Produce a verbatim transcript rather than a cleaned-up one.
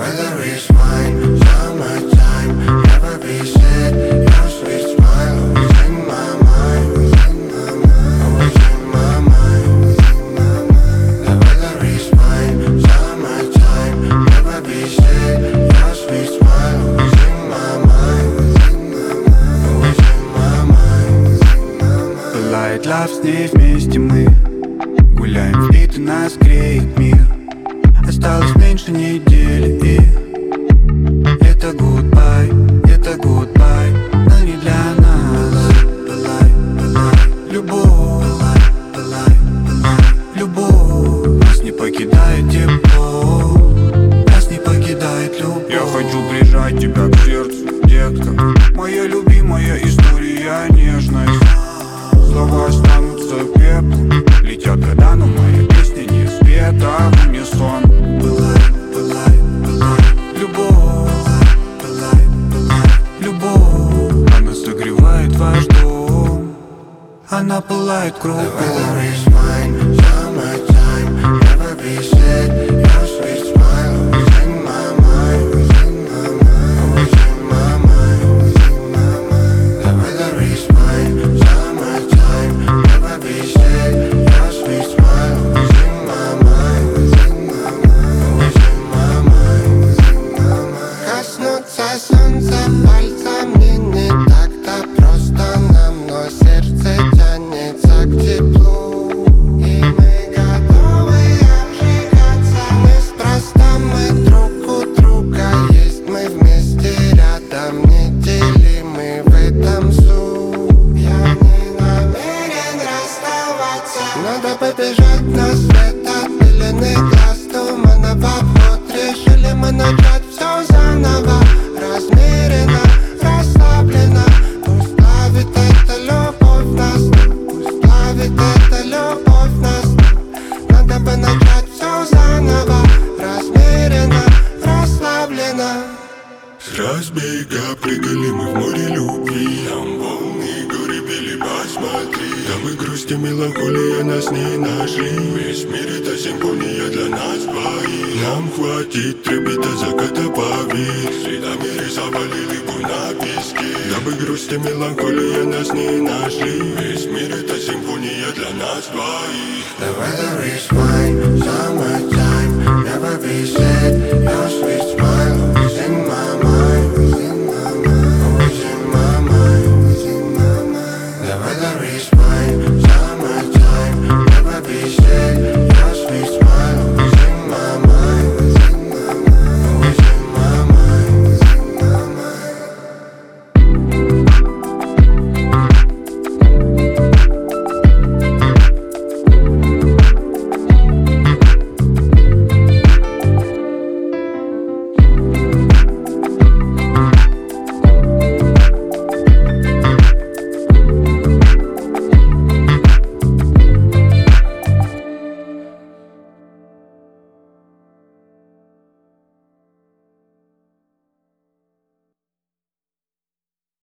weather is fine, summertime, never be sad. Your sweet smile always in my mind, always in my mind. The weather is fine, summertime, never be sad. Your sweet smile always in my mind, always in my mind. Пылает лав, с ней вместе мы гуляем в бит, и нас греет мир. Осталось меньше недели, и это goodbye, это goodbye, но не для нас. Пылай, пылай, любовь, пылай, пылай, пылай, любовь. Нас не покидает тепло, нас не покидает любовь. Я хочу прижать тебя к сердцу, детка, моя любимая история, нежность. Слова останутся пеплом, летят года, но моя песня не спета в унисон. Пылай, пылай, пылай, любовь, пылай, пылай, любовь. Она согревает ваш дом, она пылает кругом. The weather is fine, summertime, never be sad. Your sweet smile always in my mind, always in my mind. The weather is fine, summertime, never be sad. Your sweet smile always in my mind, always in my mind. Коснуться солнца пальцем мне не так-то просто, нам, но сердце тянется к теплу. И мы готовы обжигаться. Неспроста мы друг у друга есть, мы вместе рядом, неделимы в этом суть. Я не намерен расставаться. Надо побежать на свет от пелены глаз, тумана в обход. Решили мы начать все заново, размеренно, расслабленно. Пусть плавит эта любовь нас, пусть плавит эта любовь нас. Надо бы начать все заново, размеренно, расслабленно. С разбега прыгали мы в море любви, нам волны горы били, посмотри. Да мы грустим, меланхолия нас не нашли. Весь мир это симфония для нас двоих. Нам хватит трепета заката, поверь. Следами рисовали лигу на песке. Да мы грустим, меланхолия нас не нашли. Весь мир это симфония для нас двоих. The weather is fine, summertime, never be sad. Your sweet smile always in my mind, always in my mind. The weather is fine,